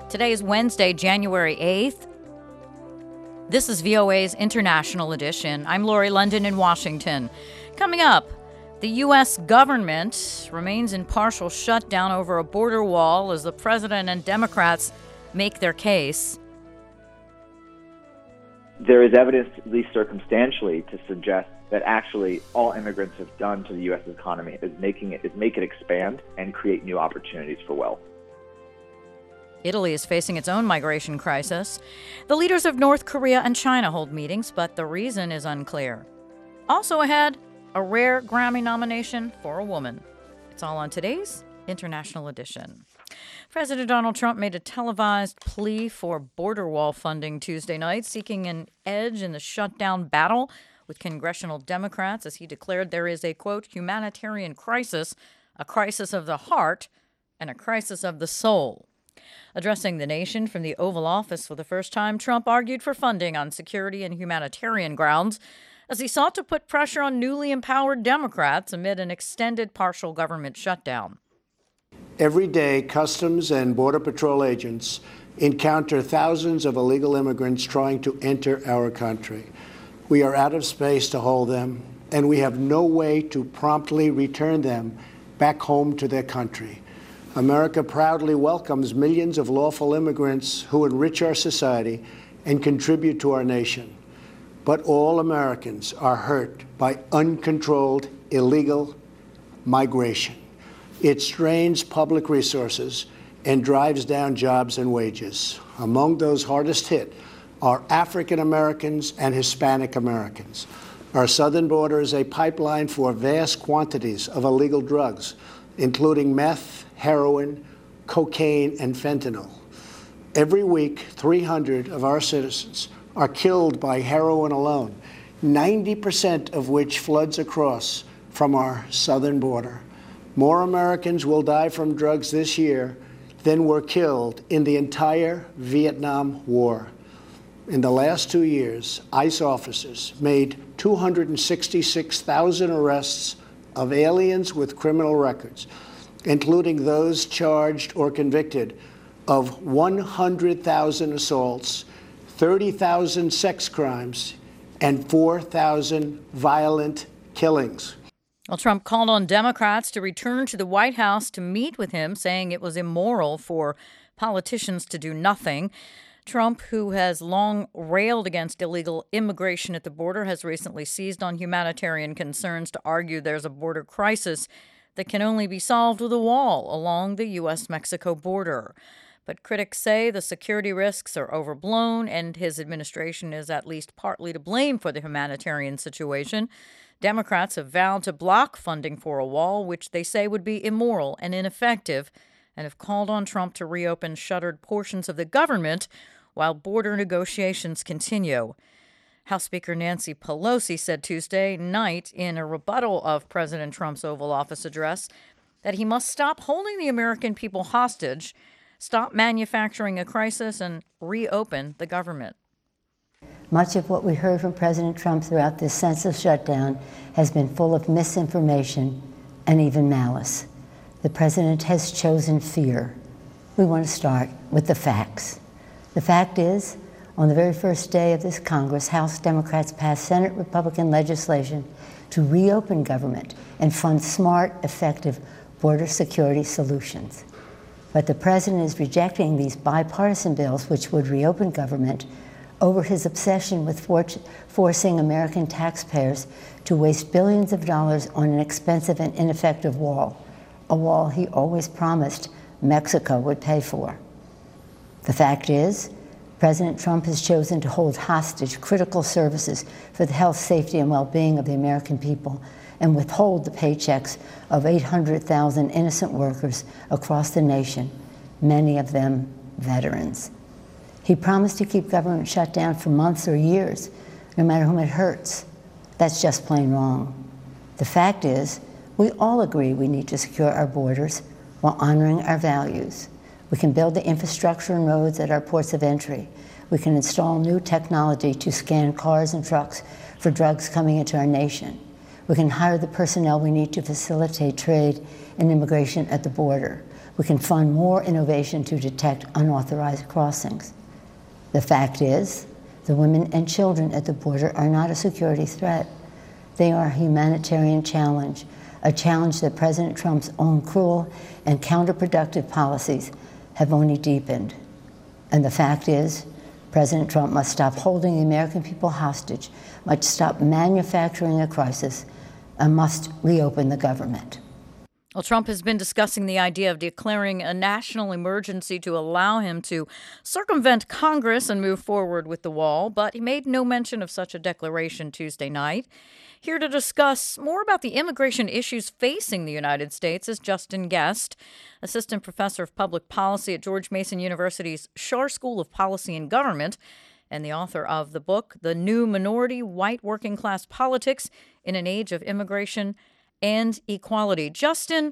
Today is Wednesday, January 8th. This is VOA's International Edition. I'm Lori London in Washington. Coming up, the U.S. government remains in partial shutdown over a border wall as the president and Democrats make their case. There is evidence, at least circumstantially, to suggest that actually all immigrants have done to the U.S. economy is make it expand and create new opportunities for wealth. Italy is facing its own migration crisis. The leaders of North Korea and China hold meetings, but the reason is unclear. Also ahead, a rare Grammy nomination for a woman. It's all on today's International Edition. President Donald Trump made a televised plea for border wall funding Tuesday night, seeking an edge in the shutdown battle with congressional Democrats as he declared there is a, quote, humanitarian crisis, a crisis of the heart, and a crisis of the soul. Addressing the nation from the Oval Office for the first time, Trump argued for funding on security and humanitarian grounds as he sought to put pressure on newly empowered Democrats amid an extended partial government shutdown. Every day, Customs and Border Patrol agents encounter thousands of illegal immigrants trying to enter our country. We are out of space to hold them, and we have no way to promptly return them back home to their country. America proudly welcomes millions of lawful immigrants who enrich our society and contribute to our nation. But all Americans are hurt by uncontrolled illegal migration. It strains public resources and drives down jobs and wages. Among those hardest hit are African Americans and Hispanic Americans. Our southern border is a pipeline for vast quantities of illegal drugs, including meth, heroin, cocaine, and fentanyl. Every week, 300 of our citizens are killed by heroin alone, 90% of which floods across from our southern border. More Americans will die from drugs this year than were killed in the entire Vietnam War. In the last 2 years, ICE officers made 266,000 arrests of aliens with criminal records, including those charged or convicted of 100,000 assaults, 30,000 sex crimes, and 4,000 violent killings. Well, Trump called on Democrats to return to the White House to meet with him, saying it was immoral for politicians to do nothing. Trump, who has long railed against illegal immigration at the border, has recently seized on humanitarian concerns to argue there's a border crisis that can only be solved with a wall along the U.S.-Mexico border. But critics say the security risks are overblown and his administration is at least partly to blame for the humanitarian situation. Democrats have vowed to block funding for a wall, which they say would be immoral and ineffective, and have called on Trump to reopen shuttered portions of the government while border negotiations continue. House Speaker Nancy Pelosi said Tuesday night in a rebuttal of President Trump's Oval Office address that he must stop holding the American people hostage, stop manufacturing a crisis, and reopen the government. Much of what we heard from President Trump throughout this senseless shutdown has been full of misinformation and even malice. The president has chosen fear. We want to start with the facts. The fact is, on the very first day of this Congress, House Democrats passed Senate Republican legislation to reopen government and fund smart, effective border security solutions. But the president is rejecting these bipartisan bills which would reopen government over his obsession with forcing American taxpayers to waste billions of dollars on an expensive and ineffective wall, a wall he always promised Mexico would pay for. The fact is, President Trump has chosen to hold hostage critical services for the health, safety, and well-being of the American people and withhold the paychecks of 800,000 innocent workers across the nation, many of them veterans. He promised to keep government shut down for months or years, no matter whom it hurts. That's just plain wrong. The fact is, we all agree we need to secure our borders while honoring our values. We can build the infrastructure and roads at our ports of entry. We can install new technology to scan cars and trucks for drugs coming into our nation. We can hire the personnel we need to facilitate trade and immigration at the border. We can fund more innovation to detect unauthorized crossings. The fact is, the women and children at the border are not a security threat. They are a humanitarian challenge, a challenge that President Trump's own cruel and counterproductive policies have only deepened. And the fact is, President Trump must stop holding the American people hostage, must stop manufacturing a crisis, and must reopen the government. Well, Trump has been discussing the idea of declaring a national emergency to allow him to circumvent Congress and move forward with the wall, but he made no mention of such a declaration Tuesday night. Here to discuss more about the immigration issues facing the United States is Justin Guest, Assistant Professor of Public Policy at George Mason University's Schar School of Policy and Government, and the author of the book, The New Minority: White Working Class Politics in an Age of Immigration and Equality. Justin,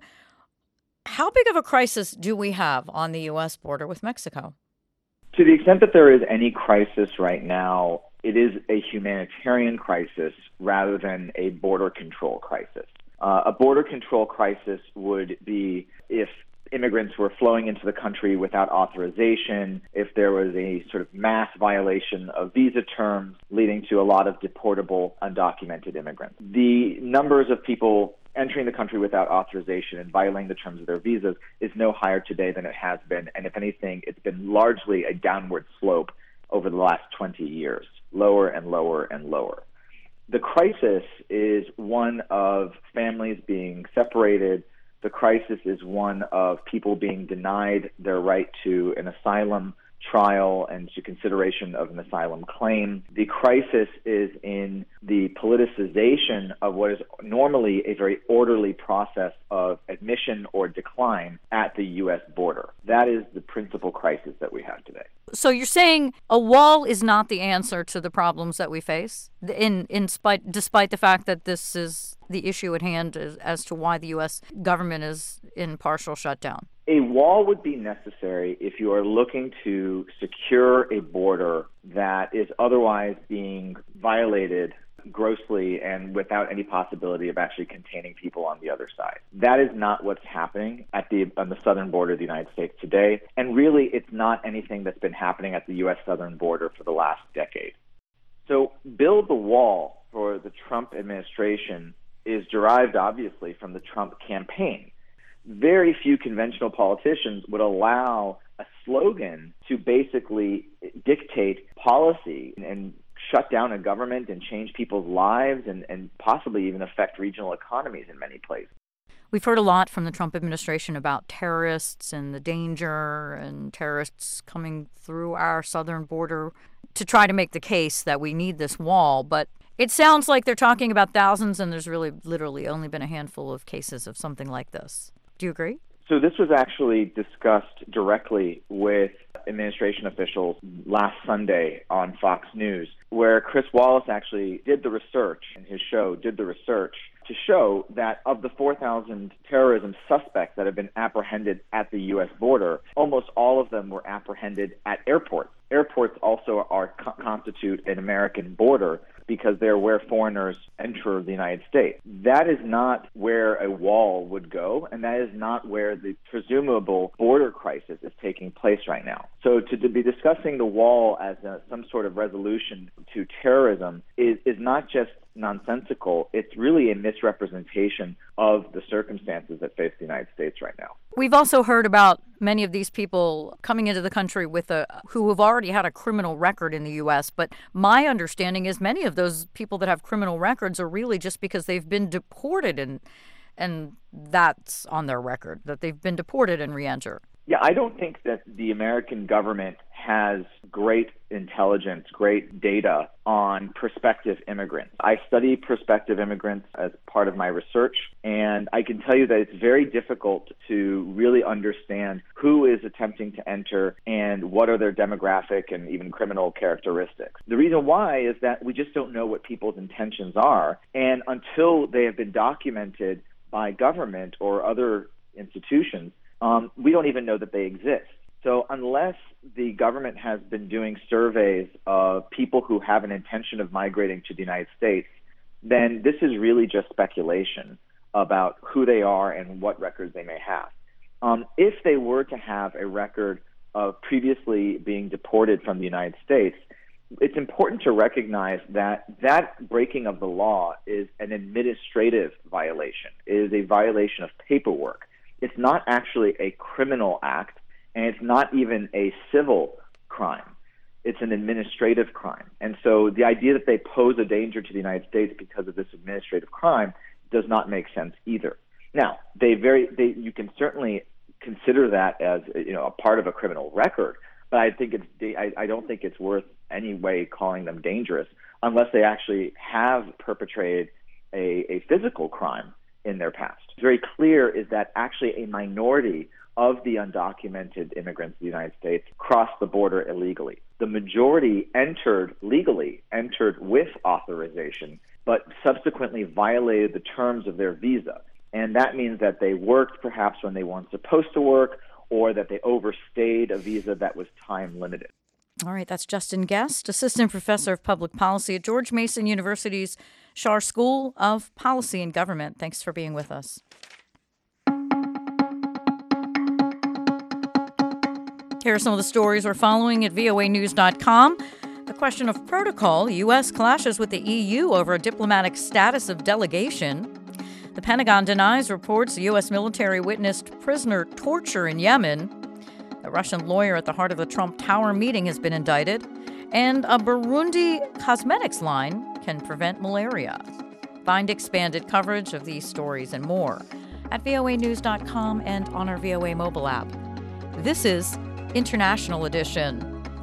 how big of a crisis do we have on the U.S. border with Mexico? To the extent that there is any crisis right now, it is a humanitarian crisis rather than a border control crisis. A border control crisis would be if immigrants were flowing into the country without authorization, if there was a sort of mass violation of visa terms leading to a lot of deportable undocumented immigrants. The numbers of people entering the country without authorization and violating the terms of their visas is no higher today than it has been. And if anything, it's been largely a downward slope over the last 20 years, lower and lower and lower. The crisis is one of families being separated. The crisis is one of people being denied their right to an asylum trial and to consideration of an asylum claim. The crisis is in the politicization of what is normally a very orderly process of admission or decline at the U.S. border. That is the principal crisis that we have today. So you're saying a wall is not the answer to the problems that we face, despite the fact that this is the issue at hand as to why the U.S. government is in partial shutdown? A wall would be necessary if you are looking to secure a border that is otherwise being violated grossly and without any possibility of actually containing people on the other side. That is not what's happening on the southern border of the United States today. And really, it's not anything that's been happening at the U.S. southern border for the last decade. So build the wall for the Trump administration is derived, obviously, from the Trump campaign. Very few conventional politicians would allow a slogan to basically dictate policy and shut down a government and change people's lives and possibly even affect regional economies in many places. We've heard a lot from the Trump administration about terrorists and the danger and terrorists coming through our southern border to try to make the case that we need this wall. But it sounds like they're talking about thousands, and there's really literally only been a handful of cases of something like this. Do you agree? So this was actually discussed directly with administration officials last Sunday on Fox News, where Chris Wallace actually did the research, and his show did the research to show that of the 4,000 terrorism suspects that have been apprehended at the U.S. border, almost all of them were apprehended at airports. Airports also constitute an American border because they're where foreigners enter the United States. That is not where a wall would go, and that is not where the presumable border crisis is taking place right now. So to be discussing the wall as some sort of resolution to terrorism is not just nonsensical. It's really a misrepresentation of the circumstances that face the United States right now. We've also heard about many of these people coming into the country who have already had a criminal record in the U.S., but my understanding is many of those people that have criminal records are really just because they've been deported and that's on their record, that they've been deported and re-enter. Yeah, I don't think that the American government has great intelligence, great data on prospective immigrants. I study prospective immigrants as part of my research, and I can tell you that it's very difficult to really understand who is attempting to enter and what are their demographic and even criminal characteristics. The reason why is that we just don't know what people's intentions are, and until they have been documented by government or other institutions, we don't even know that they exist. So unless the government has been doing surveys of people who have an intention of migrating to the United States, then this is really just speculation about who they are and what records they may have. If they were to have a record of previously being deported from the United States, it's important to recognize that that breaking of the law is an administrative violation. It is a violation of paperwork. It's not actually a criminal act, and it's not even a civil crime. It's an administrative crime. And so the idea that they pose a danger to the United States because of this administrative crime does not make sense either. Now, you can certainly consider that as a part of a criminal record, but I don't think it's worth any way calling them dangerous unless they actually have perpetrated a physical crime in their past. What's very clear is that actually a minority of the undocumented immigrants in the United States crossed the border illegally. The majority entered legally, entered with authorization, but subsequently violated the terms of their visa. And that means that they worked perhaps when they weren't supposed to work, or that they overstayed a visa that was time limited. All right, that's Justin Guest, Assistant Professor of Public Policy at George Mason University's Schar School of Policy and Government. Thanks for being with us. Here are some of the stories we're following at voanews.com. The question of protocol. U.S. clashes with the EU over a diplomatic status of delegation. The Pentagon denies reports the U.S. military witnessed prisoner torture in Yemen. A Russian lawyer at the heart of the Trump Tower meeting has been indicted. And a Burundi cosmetics line can prevent malaria. Find expanded coverage of these stories and more at voanews.com and on our VOA mobile app. This is International Edition.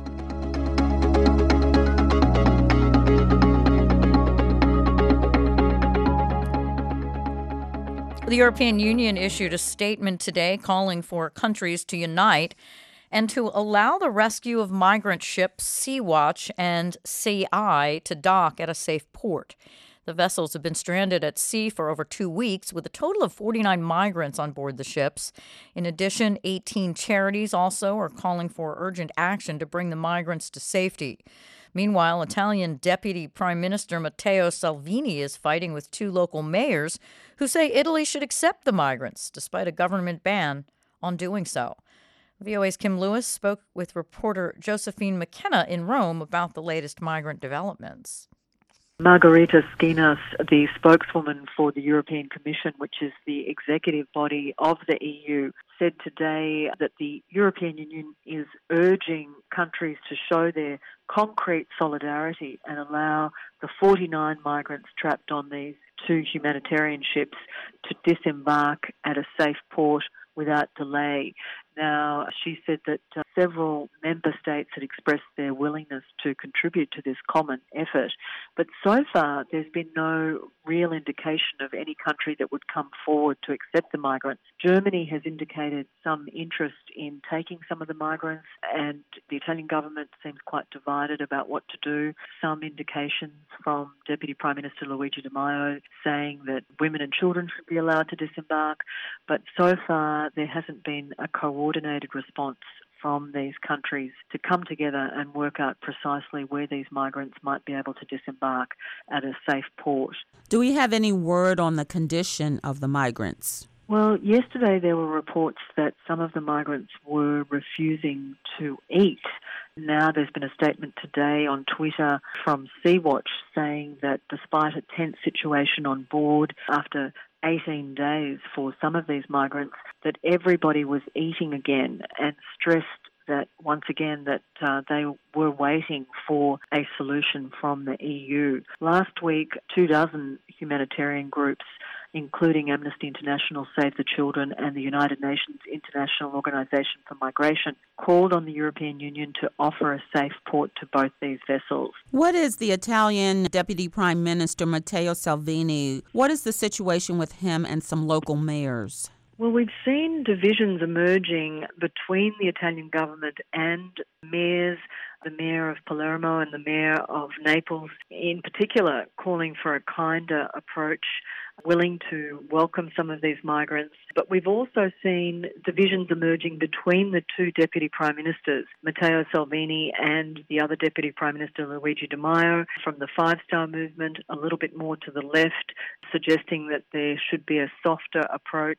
The European Union issued a statement today calling for countries to unite and to allow the rescue of migrant ships Sea-Watch and Sea-Eye to dock at a safe port. The vessels have been stranded at sea for over 2 weeks, with a total of 49 migrants on board the ships. In addition, 18 charities also are calling for urgent action to bring the migrants to safety. Meanwhile, Italian Deputy Prime Minister Matteo Salvini is fighting with 2 local mayors who say Italy should accept the migrants, despite a government ban on doing so. VOA's Kim Lewis spoke with reporter Josephine McKenna in Rome about the latest migrant developments. Margherita Skinas, the spokeswoman for the European Commission, which is the executive body of the EU, said today that the European Union is urging countries to show their concrete solidarity and allow the 49 migrants trapped on these 2 humanitarian ships to disembark at a safe port without delay. Now, she said that several member states had expressed their willingness to contribute to this common effort, but so far there's been no real indication of any country that would come forward to accept the migrants. Germany has indicated some interest in taking some of the migrants, and the Italian government seems quite divided about what to do. Some indications from Deputy Prime Minister Luigi Di Maio saying that women and children should be allowed to disembark, but so far there hasn't been a coordinated response from these countries to come together and work out precisely where these migrants might be able to disembark at a safe port. Do we have any word on the condition of the migrants? Well, yesterday there were reports that some of the migrants were refusing to eat. Now there's been a statement today on Twitter from Sea-Watch saying that despite a tense situation on board after 18 days for some of these migrants, that everybody was eating again, and stressed that once again that they were waiting for a solution from the EU. Last week, 24 humanitarian groups, including Amnesty International, Save the Children and the United Nations International Organization for Migration, called on the European Union to offer a safe port to both these vessels. What is the Italian Deputy Prime Minister Matteo Salvini? What is the situation with him and some local mayors? Well, we've seen divisions emerging between the Italian government and mayors, the mayor of Palermo and the mayor of Naples in particular, calling for a kinder approach, willing to welcome some of these migrants. But we've also seen divisions emerging between the 2 deputy prime ministers, Matteo Salvini and the other deputy prime minister, Luigi Di Maio, from the Five Star Movement, a little bit more to the left, suggesting that there should be a softer approach,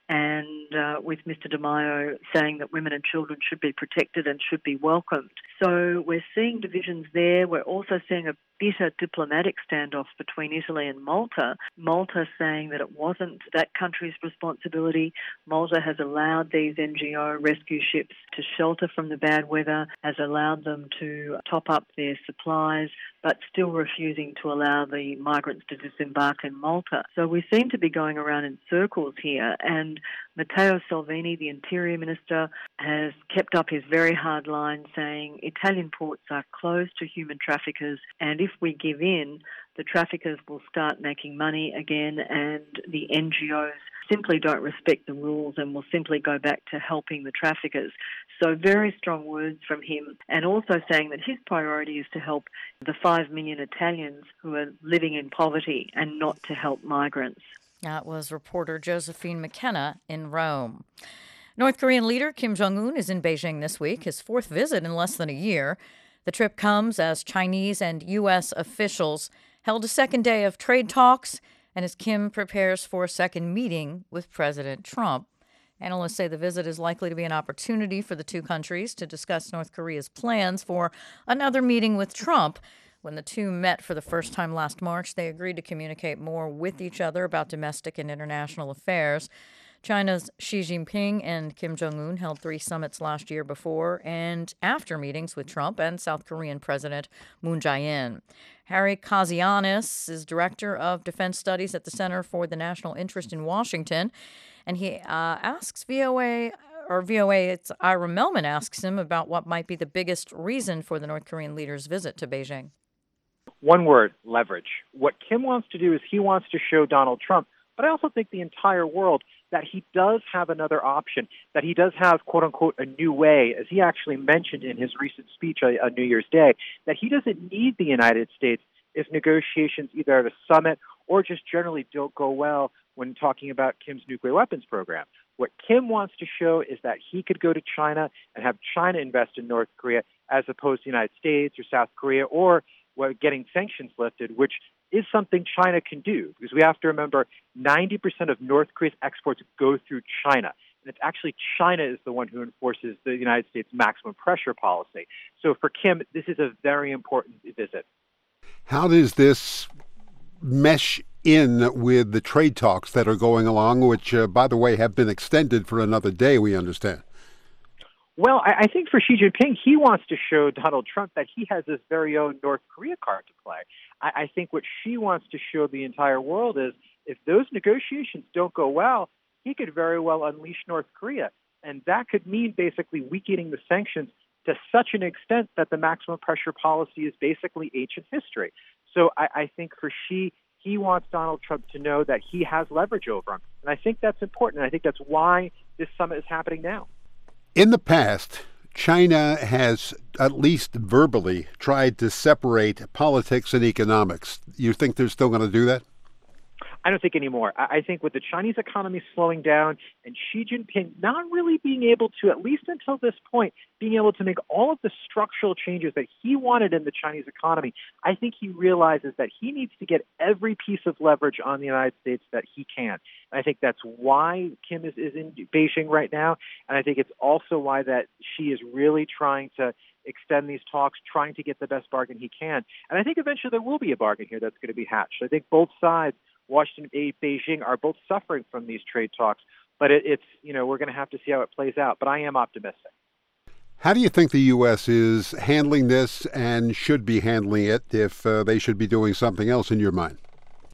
and with Mr. De Maio saying that women and children should be protected and should be welcomed. So we're seeing divisions there. We're also seeing a bitter diplomatic standoff between Italy and Malta. Malta saying that it wasn't that country's responsibility. Malta has allowed these NGO rescue ships to shelter from the bad weather, has allowed them to top up their supplies, but still refusing to allow the migrants to disembark in Malta. So we seem to be going around in circles here, and Matteo Salvini, the Interior Minister, has kept up his very hard line saying Italian ports are closed to human traffickers, and if we give in, the traffickers will start making money again, and the NGOs simply don't respect the rules and will simply go back to helping the traffickers. So very strong words from him, and also saying that his priority is to help the 5 million Italians who are living in poverty and not to help migrants. That was reporter Josephine McKenna in Rome. North Korean leader Kim Jong-un is in Beijing this week, his fourth visit in less than a year. The trip comes as Chinese and U.S. officials held a second day of trade talks, and as Kim prepares for a second meeting with President Trump. Analysts say the visit is likely to be an opportunity for the two countries to discuss North Korea's plans for another meeting with Trump. When the two met for the first time last March, they agreed to communicate more with each other about domestic and international affairs. China's Xi Jinping and Kim Jong-un held 3 summits last year before and after meetings with Trump and South Korean President Moon Jae-in. Harry Kazianis is Director of Defense Studies at the Center for the National Interest in Washington, and he asks it's Ira Melman asks him about what might be the biggest reason for the North Korean leader's visit to Beijing. One word, leverage. What Kim wants to do is he wants to show Donald Trump, but I also think the entire world, that he does have another option, that he does have, quote unquote, a new way, as he actually mentioned in his recent speech on New Year's Day, that he doesn't need the United States if negotiations either at a summit or just generally don't go well when talking about Kim's nuclear weapons program. What Kim wants to show is that he could go to China and have China invest in North Korea as opposed to the United States or South Korea or getting sanctions lifted, which is something China can do, because we have to remember 90% of North Korea's exports go through China. And it's actually China is the one who enforces the United States maximum pressure policy. So for Kim, this is a very important visit. How does this mesh in with the trade talks that are going along, which, by the way, have been extended for another day, we understand? Well, I think for Xi Jinping, he wants to show Donald Trump that he has his very own North Korea card to play. I think what Xi wants to show the entire world is if those negotiations don't go well, he could very well unleash North Korea. And that could mean basically weakening the sanctions to such an extent that the maximum pressure policy is basically ancient history. So I think for Xi, he wants Donald Trump to know that he has leverage over him. And I think that's important. And I think that's why this summit is happening now. In the past, China has, at least verbally, tried to separate politics and economics. You think they're still going to do that? I don't think anymore. I think with the Chinese economy slowing down and Xi Jinping not really being able to, at least until this point, being able to make all of the structural changes that he wanted in the Chinese economy, I think he realizes that he needs to get every piece of leverage on the United States that he can. And I think that's why Kim is in Beijing right now. And I think it's also why that Xi is really trying to extend these talks, trying to get the best bargain he can. And I think eventually there will be a bargain here that's going to be hatched. I think both sides, Washington and Beijing, are both suffering from these trade talks, but it's we're going to have to see how it plays out. But I am optimistic. How do you think the U.S. is handling this and should be handling it if they should be doing something else in your mind?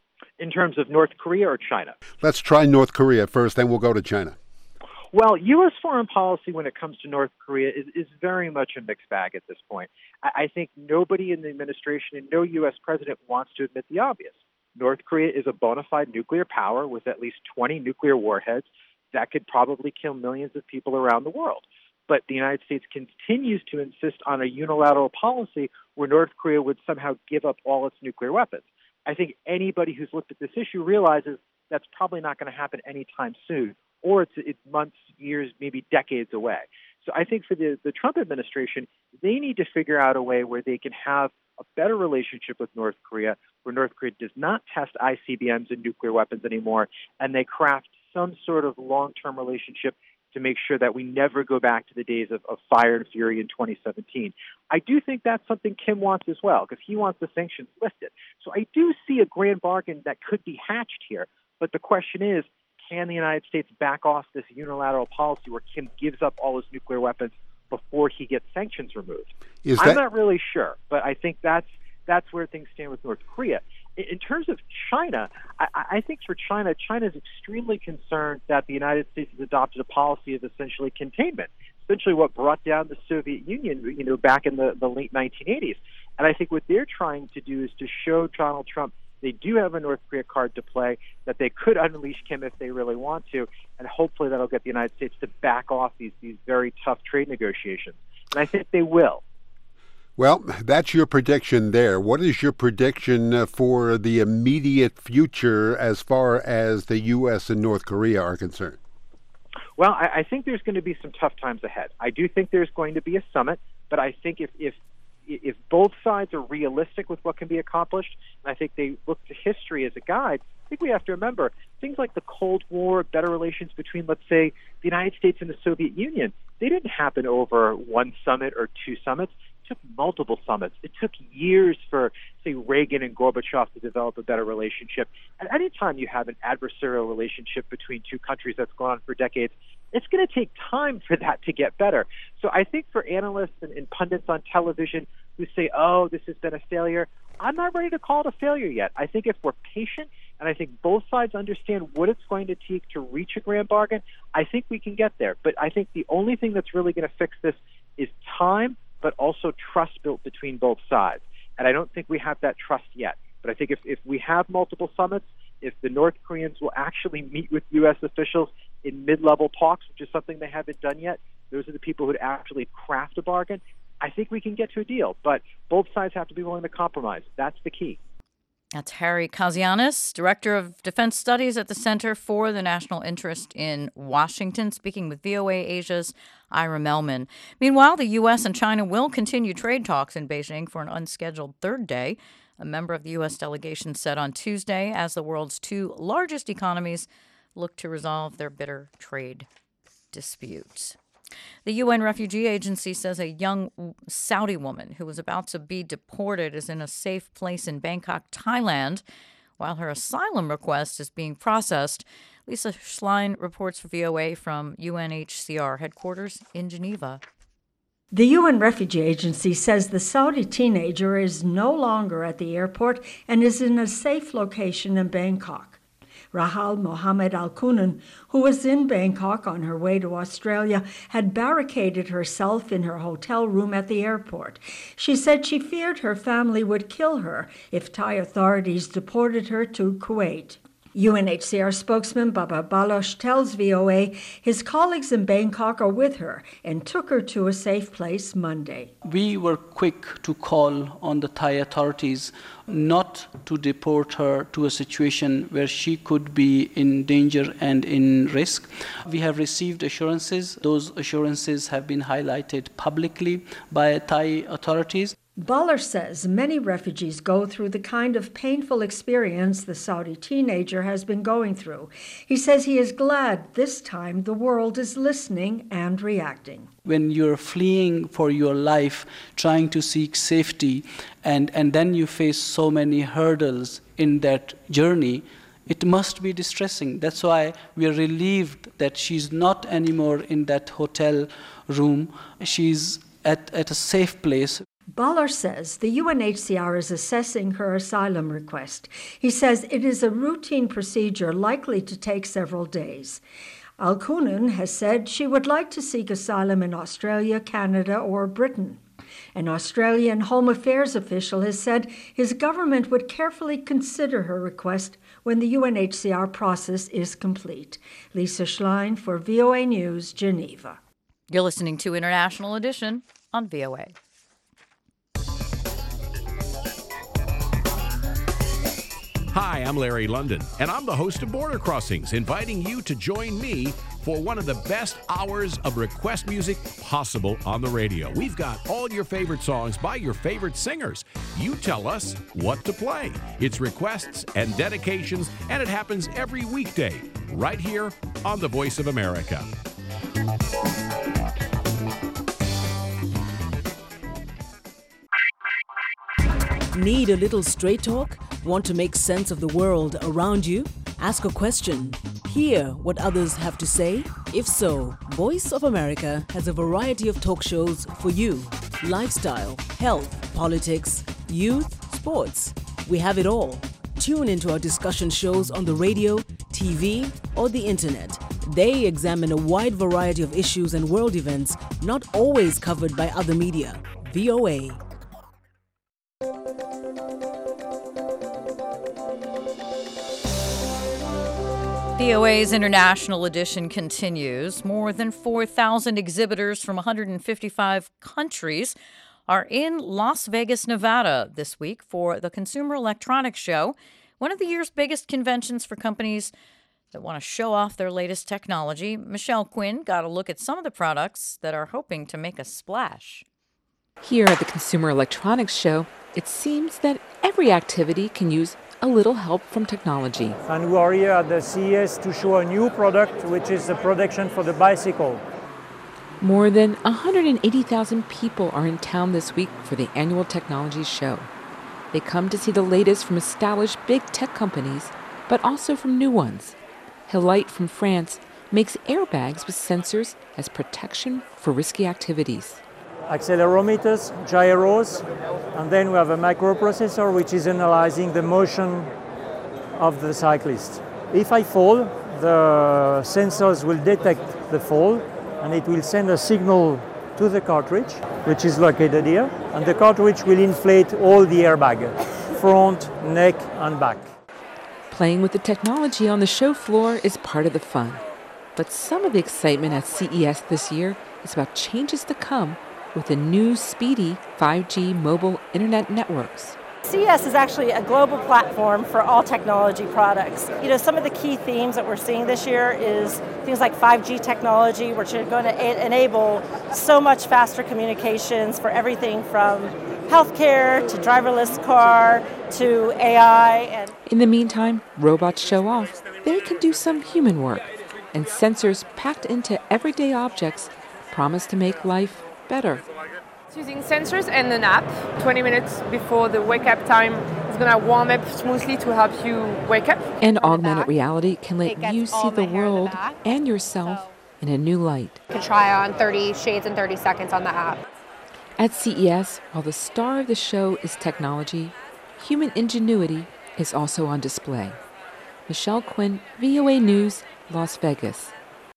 In terms of North Korea or China? Let's try North Korea first, then we'll go to China. Well, U.S. foreign policy when it comes to North Korea is very much a mixed bag at this point. I think nobody in the administration and no U.S. president wants to admit the obvious. North Korea is a bona fide nuclear power with at least 20 nuclear warheads that could probably kill millions of people around the world. But the United States continues to insist on a unilateral policy where North Korea would somehow give up all its nuclear weapons. I think anybody who's looked at this issue realizes that's probably not going to happen anytime soon, or it's months, years, maybe decades away. So I think for the Trump administration, they need to figure out a way where they can have a better relationship with North Korea, where North Korea does not test ICBMs and nuclear weapons anymore, and they craft some sort of long-term relationship to make sure that we never go back to the days of fire and fury in 2017. I do think that's something Kim wants as well, because he wants the sanctions lifted. So I do see a grand bargain that could be hatched here. But the question is, can the United States back off this unilateral policy where Kim gives up all his nuclear weapons before he gets sanctions removed? I'm not really sure, but I think that's where things stand with North Korea. In terms of China, I think for China is extremely concerned that the United States has adopted a policy of essentially containment, essentially what brought down the Soviet Union, back in the late 1980s. And I think what they're trying to do is to show Donald Trump they do have a North Korea card to play, that they could unleash Kim if they really want to, and hopefully that'll get the United States to back off these very tough trade negotiations. And I think they will. Well, that's your prediction there. What is your prediction for the immediate future as far as the U.S. and North Korea are concerned? Well, I think there's going to be some tough times ahead. I do think there's going to be a summit, but I think if both sides are realistic with what can be accomplished, and I think they look to history as a guide, I think we have to remember things like the Cold War, better relations between, let's say, the United States and the Soviet Union. They didn't happen over one summit or two summits. It took multiple summits. It took years for, say, Reagan and Gorbachev to develop a better relationship. And any time you have an adversarial relationship between two countries that's gone on for decades, it's going to take time for that to get better. So I think for analysts and pundits on television who say, oh, this has been a failure, I'm not ready to call it a failure yet. I think if we're patient and I think both sides understand what it's going to take to reach a grand bargain, I think we can get there. But I think the only thing that's really going to fix this is time, but also trust built between both sides. And I don't think we have that trust yet. But I think if we have multiple summits, if the North Koreans will actually meet with U.S. officials in mid-level talks, which is something they haven't done yet, those are the people who would actually craft a bargain, I think we can get to a deal. But both sides have to be willing to compromise. That's the key. That's Harry Kazianis, Director of Defense Studies at the Center for the National Interest in Washington, speaking with VOA Asia's Ira Melman. Meanwhile, the U.S. and China will continue trade talks in Beijing for an unscheduled third day. A member of the U.S. delegation said on Tuesday, as the world's two largest economies look to resolve their bitter trade disputes. The UN Refugee Agency says a young Saudi woman who was about to be deported is in a safe place in Bangkok, Thailand, while her asylum request is being processed. Lisa Schlein reports for VOA from UNHCR headquarters in Geneva. The UN Refugee Agency says the Saudi teenager is no longer at the airport and is in a safe location in Bangkok. Rahal Mohammed Al-Kunan, who was in Bangkok on her way to Australia, had barricaded herself in her hotel room at the airport. She said she feared her family would kill her if Thai authorities deported her to Kuwait. UNHCR spokesman Baba Baloch tells VOA his colleagues in Bangkok are with her and took her to a safe place Monday. We were quick to call on the Thai authorities not to deport her to a situation where she could be in danger and in risk. We have received assurances. Those assurances have been highlighted publicly by Thai authorities. Baller says many refugees go through the kind of painful experience the Saudi teenager has been going through. He says he is glad this time the world is listening and reacting. When you're fleeing for your life, trying to seek safety, and then you face so many hurdles in that journey, it must be distressing. That's why we are relieved that she's not anymore in that hotel room. She's at a safe place. Baller says the UNHCR is assessing her asylum request. He says it is a routine procedure likely to take several days. Al-Kunan has said she would like to seek asylum in Australia, Canada, or Britain. An Australian Home Affairs official has said his government would carefully consider her request when the UNHCR process is complete. Lisa Schlein for VOA News, Geneva. You're listening to International Edition on VOA. Hi, I'm Larry London, and I'm the host of Border Crossings, inviting you to join me for one of the best hours of request music possible on the radio. We've got all your favorite songs by your favorite singers. You tell us what to play. It's requests and dedications, and it happens every weekday right here on The Voice of America. Need a little straight talk? Want to make sense of the world around you? Ask a question. Hear what others have to say? If so, Voice of America has a variety of talk shows for you. Lifestyle, health, politics, youth, sports. We have it all. Tune into our discussion shows on the radio, TV, or the internet. They examine a wide variety of issues and world events not always covered by other media. VOA. VOA's International Edition continues. More than 4,000 exhibitors from 155 countries are in Las Vegas, Nevada this week for the Consumer Electronics Show, one of the year's biggest conventions for companies that want to show off their latest technology. Michelle Quinn got a look at some of the products that are hoping to make a splash. Here at the Consumer Electronics Show, it seems that every activity can use a little help from technology. And we are here at the CES to show a new product, which is the protection for the bicycle. More than 180,000 people are in town this week for the annual technology show. They come to see the latest from established big tech companies, but also from new ones. Hillite from France makes airbags with sensors as protection for risky activities. Accelerometers, gyros, and then we have a microprocessor which is analyzing the motion of the cyclist. If I fall, the sensors will detect the fall and it will send a signal to the cartridge, which is located here, and the cartridge will inflate all the airbag, front, neck, and back. Playing with the technology on the show floor is part of the fun. But some of the excitement at CES this year is about changes to come with the new speedy 5G mobile internet networks. CES is actually a global platform for all technology products. You know, some of the key themes that we're seeing this year is things like 5G technology, which are going to enable so much faster communications for everything from healthcare to driverless car to AI. In the meantime, robots show off they can do some human work, and sensors packed into everyday objects promise to make life better. It's using sensors and an app. 20 minutes before the wake-up time, it's going to warm up smoothly to help you wake up. And augmented reality can let you see the world and yourself in a new light. You can try on 30 shades in 30 seconds on the app. At CES, while the star of the show is technology, human ingenuity is also on display. Michelle Quinn, VOA News, Las Vegas.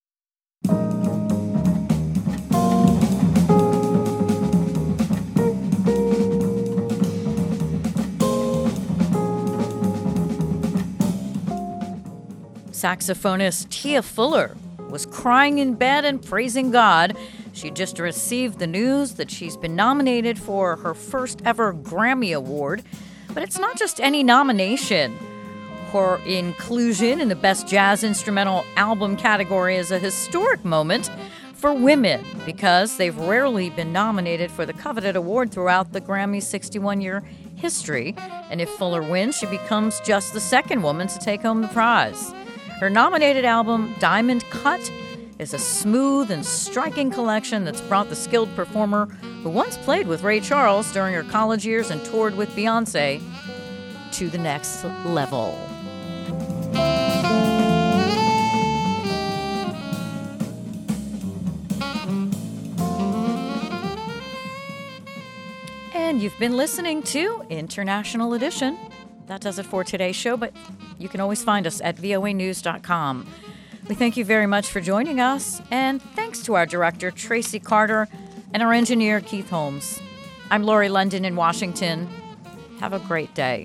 Saxophonist Tia Fuller was crying in bed and praising God. She just received the news that she's been nominated for her first ever Grammy Award. But it's not just any nomination. Her inclusion in the Best Jazz Instrumental Album category is a historic moment for women because they've rarely been nominated for the coveted award throughout the Grammy's 61-year history. And if Fuller wins, she becomes just the second woman to take home the prize. Her nominated album, Diamond Cut, is a smooth and striking collection that's brought the skilled performer who once played with Ray Charles during her college years and toured with Beyoncé to the next level. And you've been listening to International Edition. That does it for today's show, but you can always find us at voanews.com. We thank you very much for joining us, and thanks to our director, Tracy Carter, and our engineer, Keith Holmes. I'm Lori London in Washington. Have a great day.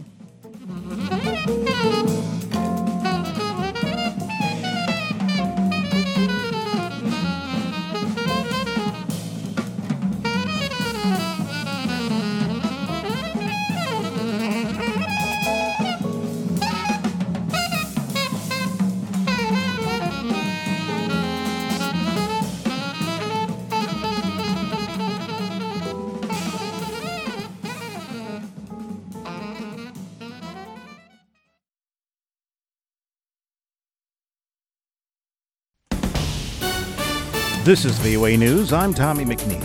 This is VOA News. I'm Tommy McNeil.